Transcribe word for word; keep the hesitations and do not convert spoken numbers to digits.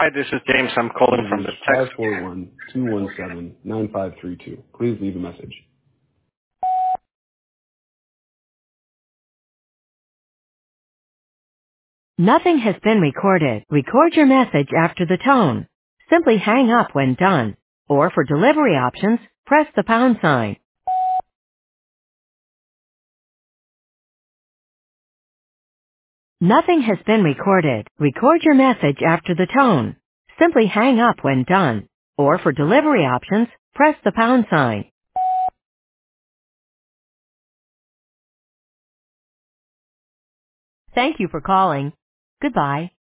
Hi, this is James. I'm calling You've from the reached text. five four one, two one seven, nine five three two. Please leave a message. Nothing has been recorded. Record your message after the tone. Simply hang up when done. Or for delivery options, press the pound sign. Nothing has been recorded. Record your message after the tone. Simply hang up when done. Or for delivery options, press the pound sign. Thank you for calling. Goodbye.